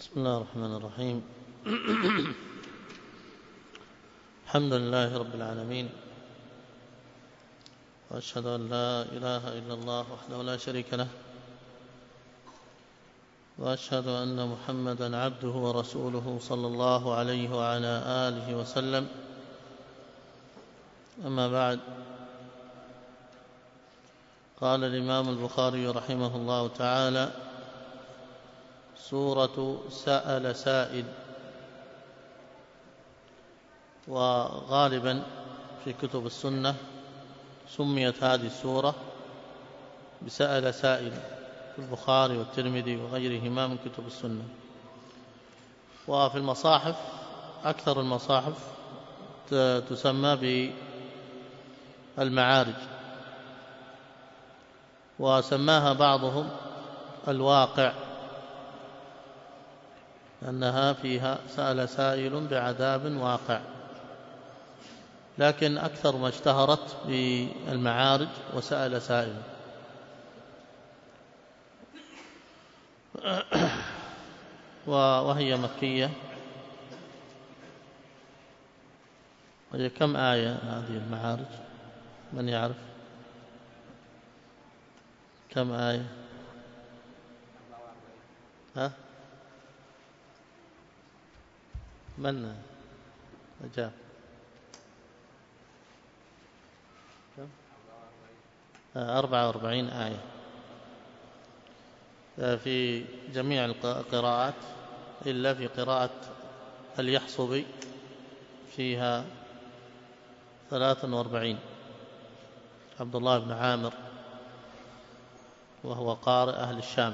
بسم الله الرحمن الرحيم. الحمد لله رب العالمين، وأشهد أن لا إله إلا الله وحده لا شريك له، وأشهد أن محمدا عبده ورسوله صلى الله عليه وعلى آله وسلم. أما بعد، قال الإمام البخاري رحمه الله تعالى: سورة سأل سائل. وغالبا في كتب السنة سميت هذه السورة بسأل سائل، في البخاري والترمذي وغيرهما من كتب السنة. وفي المصاحف أكثر المصاحف تسمى بالمعارج، وسماها بعضهم الواقع، أنها فيها سأل سائل بعذاب واقع، لكن أكثر ما اشتهرت بالمعارج وسأل سائل. وهي مكية. وهي كم آية هذه المعارج؟ من يعرف كم آية؟ ها؟ من أجاب؟ 44 آية في جميع القراءات، إلا في قراءة اليحصبي فيها 43، عبد الله بن عامر، وهو قارئ أهل الشام،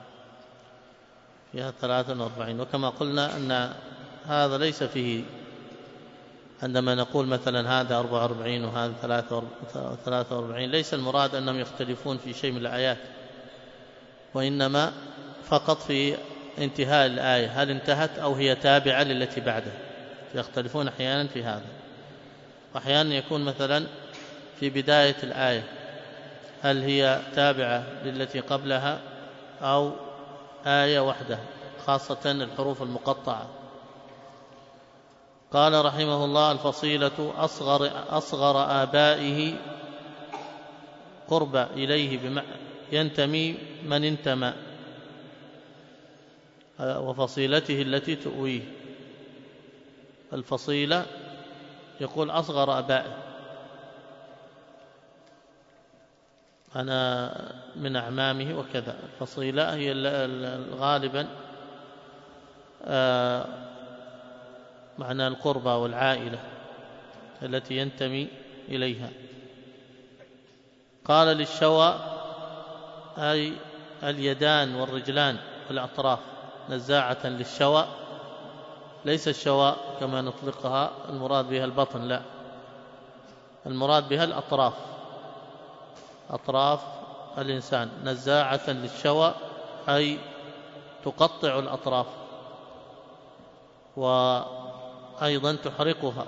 فيها 43. وكما قلنا أن هذا ليس فيه، عندما نقول مثلا هذا 44 وهذا 43، ليس المراد أنهم يختلفون في شيء من الآيات، وإنما فقط في انتهاء الآية، هل انتهت أو هي تابعة للتي بعدها. يختلفون أحيانا في هذا، وأحيانا يكون مثلا في بداية الآية هل هي تابعة للتي قبلها أو آية وحدها، خاصة الحروف المقطعة. قال رحمه الله: الفصيلة أصغر آبائه قرب إليه ينتمي من انتمى، وفصيلته التي تؤويه. الفصيلة يقول أصغر آبائه، أنا من أعمامه وكذا. الفصيلة هي غالبا معنى القربى والعائلة التي ينتمي إليها. قال: للشوى أي اليدان والرجلان والأطراف، نزاعة للشوى، ليس الشوى كما نطلقها المراد بها البطن، لا، المراد بها الأطراف، أطراف الإنسان. نزاعة للشوى أي تقطع الأطراف، وأيضا تحرقها.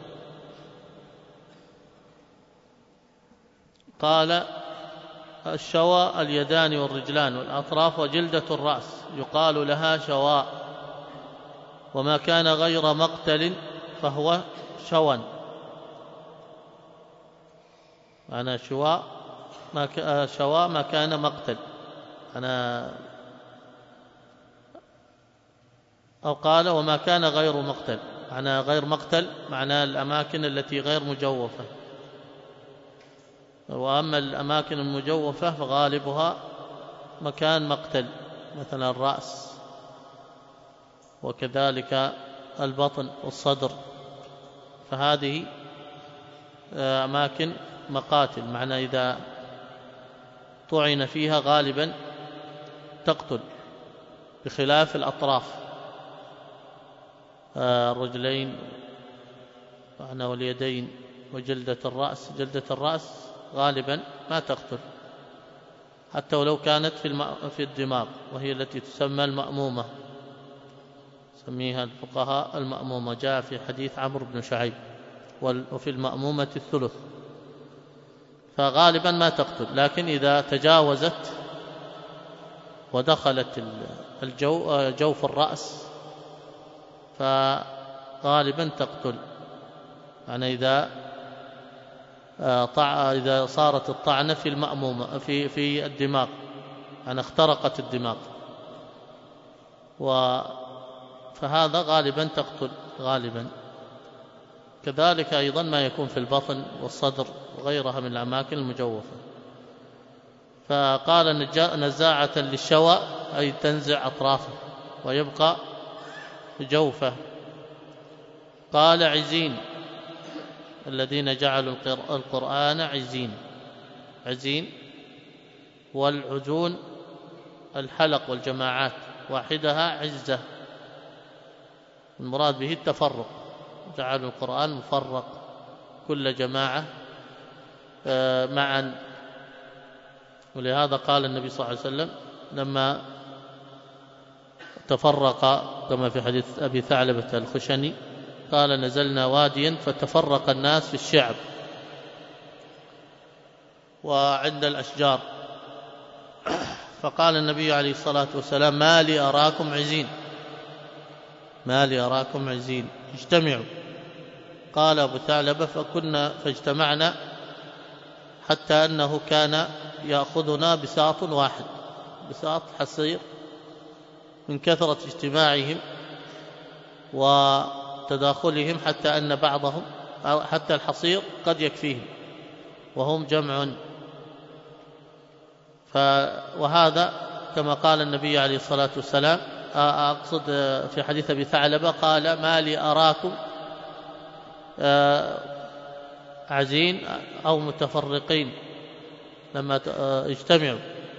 قال: الشوى اليدان والرجلان والأطراف وجلدة الرأس، يقال لها شواء، وما كان غير مقتل فهو شوى. معنى شواء ما كان مقتل، أو قال: وما كان غير مقتل، معنى غير مقتل معنى الأماكن التي غير مجوفة. وأما الأماكن المجوفة فغالبها مكان مقتل، مثلا الرأس، وكذلك البطن والصدر، فهذه أماكن مقاتل، معنى إذا طعن فيها غالبا تقتل، بخلاف الأطراف، الرجلين واليدين وجلدة الرأس. جلدة الرأس غالبا ما تقتل، حتى ولو كانت في الدماغ، وهي التي تسمى المأمومة، سميها الفقهاء المأمومة، جاء في حديث عمرو بن شعيب: وفي المأمومة الثلث. فغالبا ما تقتل، لكن إذا تجاوزت ودخلت جوف الرأس فغالبا تقتل. يعني إذا صارت الطعنة في المأمومة في الدماغ، يعني اخترقت الدماغ، فهذا غالبا تقتل غالبا. كذلك أيضا ما يكون في البطن والصدر وغيرها من الأماكن المجوفة. فقال نزاعة للشوى أي تنزع أطرافه ويبقى جوفه. قال عزين الذين جعلوا القرآن عزين، والعجون الحلق والجماعات، واحدها عزة، المراد به التفرق، جعلوا القرآن مفرق كل جماعة معا. ولهذا قال النبي صلى الله عليه وسلم لما تفرق كما في حديث أبي ثعلبة الخشني قال نزلنا واديا فتفرق الناس في الشعب وعند الأشجار، فقال النبي عليه الصلاة والسلام ما لي أراكم عزين اجتمعوا. قال أبو ثعلبة فاجتمعنا حتى أنه كان يأخذنا بساط واحد، بساط حصير، من كثرة اجتماعهم وتداخلهم حتى أن بعضهم حتى الحصير قد يكفيهم وهم جمع. وهذا كما قال النبي عليه الصلاة والسلام، أقصد في حديث أبي ثعلبة قال ما لي أراكم عزين أو متفرقين لما اجتمعوا.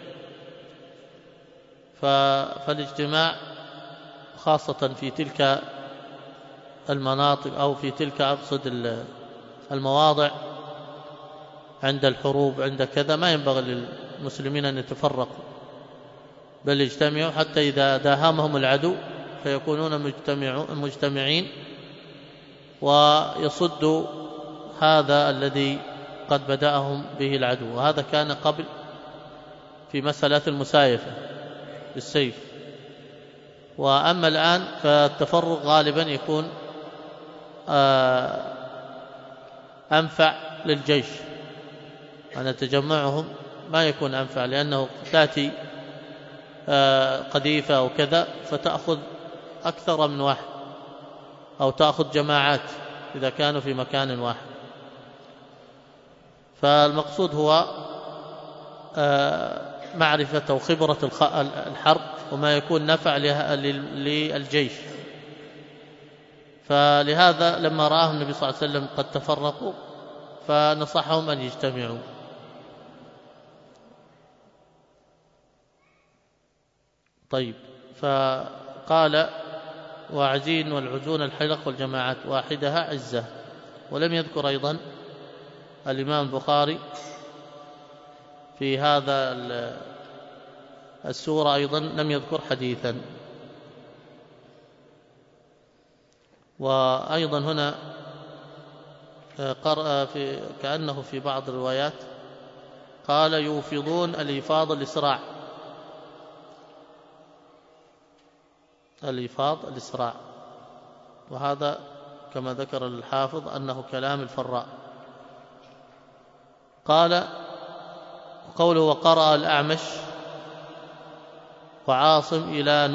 فالاجتماع خاصة في تلك المناطق أو في تلك أقصد المواضع عند الحروب عند كذا ما ينبغي للمسلمين أن يتفرقوا، بل يجتمعوا حتى إذا داهمهم العدو فيكونون مجتمعين ويصدوا هذا الذي قد بدأهم به العدو. وهذا كان قبل في مسألة المسايفة بالسيف. وأما الآن فالتفرق غالبا يكون أنفع للجيش، أن تجمعهم ما يكون أنفع، لأنه تأتي قذيفة أو كذا فتأخذ أكثر من واحد أو تأخذ جماعات إذا كانوا في مكان واحد. فالمقصود هو معرفة وخبرة الحرب وما يكون نفع للجيش. فلهذا لما رآه النبي صلى الله عليه وسلم قد تفرقوا فنصحهم أن يجتمعوا. طيب، فقال وعزين والعجون الحلق والجماعات واحدها عزة. ولم يذكر أيضا الإمام البخاري في هذا السورة أيضا لم يذكر حديثا. وأيضا هنا قرأ كأنه في بعض الروايات قال يوفضون الإيفاض الإسراع، وهذا كما ذكر الحافظ أنه كلام الفراء. قال قوله وقرأ الأعمش وعاصم إلى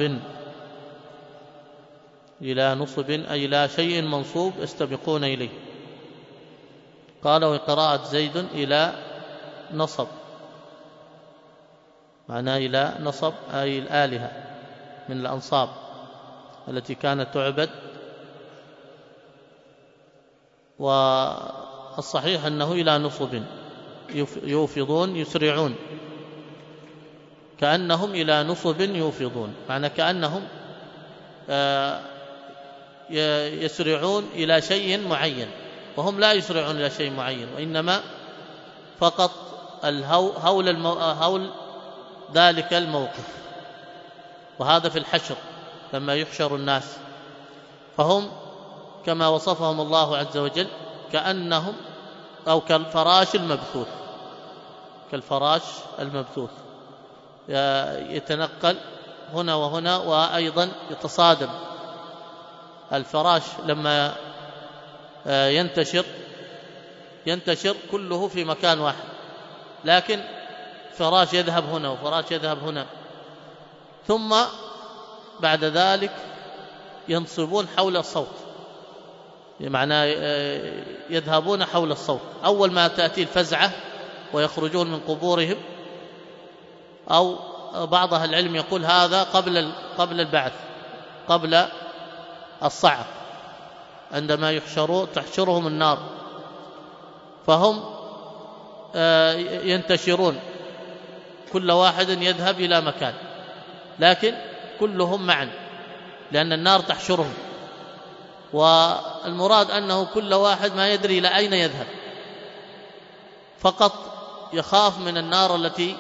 نصب أي لا شيء منصوب يستبقون إليه. قال وقراءة زيد إلى نصب، معناه إلى نصب أي الآلهة من الأنصاب التي كانت تعبد. والصحيح أنه إلى نصب يوفضون يسرعون، كأنهم إلى نصب يوفضون، معنى كأنهم يسرعون إلى شيء معين، وهم لا يسرعون إلى شيء معين، وإنما فقط هول ذلك الموقف. وهذا في الحشر لما يحشر الناس، فهم كما وصفهم الله عز وجل كأنهم أو كالفراش المبثوث يتنقل هنا وهنا، وأيضا يتصادم الفراش لما ينتشر كله في مكان واحد، لكن فراش يذهب هنا وفراش يذهب هنا، ثم بعد ذلك ينصبون حول الصوت، بمعنى يذهبون حول الصوت. أول ما تأتي الفزعة ويخرجون من قبورهم، أو بعض أهل العلم يقول هذا قبل البعث، قبل الصعق، عندما تحشرهم النار، فهم ينتشرون، كل واحد يذهب إلى مكان، لكن كلهم معا، لأن النار تحشرهم، والمراد أنه كل واحد ما يدري إلى أين يذهب، فقط يخاف من النار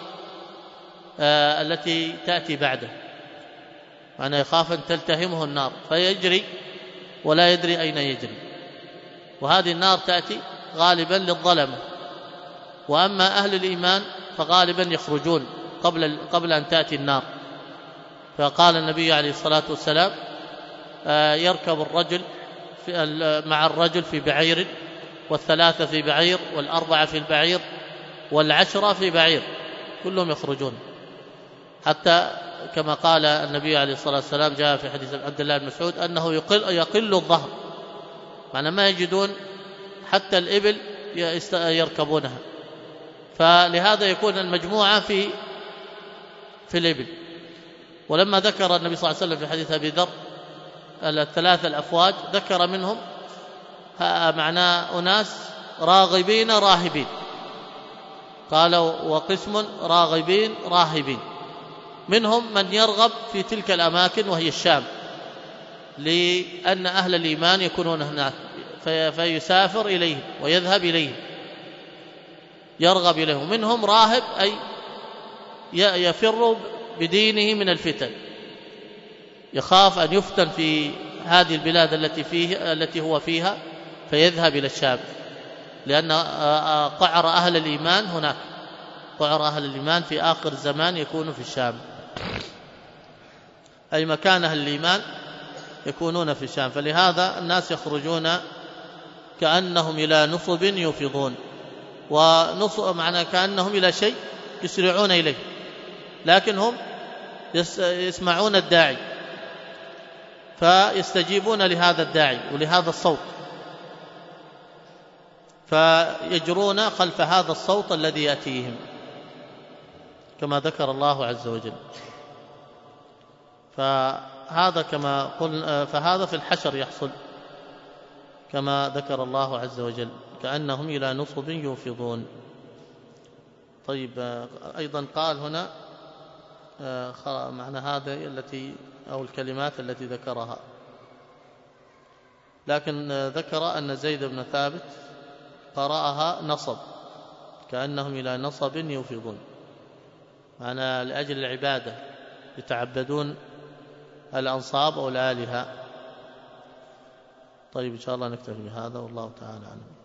التي تأتي بعده، معنى يخاف أن تلتهمه النار فيجري ولا يدري أين يجري. وهذه النار تأتي غالبا للظلمة، وأما أهل الإيمان فغالبا يخرجون قبل أن تأتي النار. فقال النبي عليه الصلاة والسلام يركب الرجل مع الرجل في بعير، والثلاثة في بعير، والأربعة في البعير، والعشرة في بعير، كلهم يخرجون، حتى كما قال النبي عليه الصلاة والسلام جاء في حديث عبد الله بن مسعود أنه يقل الظهر، معنى ما يجدون حتى الإبل يركبونها، فلهذا يكون المجموعة في الإبل. ولما ذكر النبي صلى الله عليه وسلم في حديث أبي ذر الثلاثة الأفواج، ذكر منهم معناه أناس راغبين راهبين، قال وقسم راغبين راهبين، منهم من يرغب في تلك الأماكن وهي الشام، لأن أهل الإيمان يكونون هناك فيسافر إليهم ويذهب إليهم، يرغب إليهم. منهم راهب أي يفر بدينه من الفتن، يخاف أن يفتن في هذه البلاد التي هو فيها، فيذهب إلى الشام، لأن قعر أهل الإيمان هناك، قعر أهل الإيمان في آخر الزمان يكون في الشام، أي مكان أهل الإيمان يكونون في الشام. فلهذا الناس يخرجون كأنهم إلى نصب يوفضون، ونصب معنى كأنهم إلى شيء يسرعون إليه، لكن هم يسمعون الداعي فيستجيبون لهذا الداعي ولهذا الصوت، فيجرون خلف هذا الصوت الذي يأتيهم، كما ذكر الله عز وجل. فهذا كما قلنا، فهذا في الحشر يحصل كما ذكر الله عز وجل، كأنهم إلى نصب يوفضون. طيب، أيضا قال هنا معنى هذا أو الكلمات التي ذكرها، لكن ذكر أن زيد بن ثابت قرأها نصب، كأنهم إلى نصب يوفضون، معنى لأجل العبادة، يتعبدون الأنصاب أو الآلهة. طيب، إن شاء الله نكتفي بهذا، والله تعالى أعلم.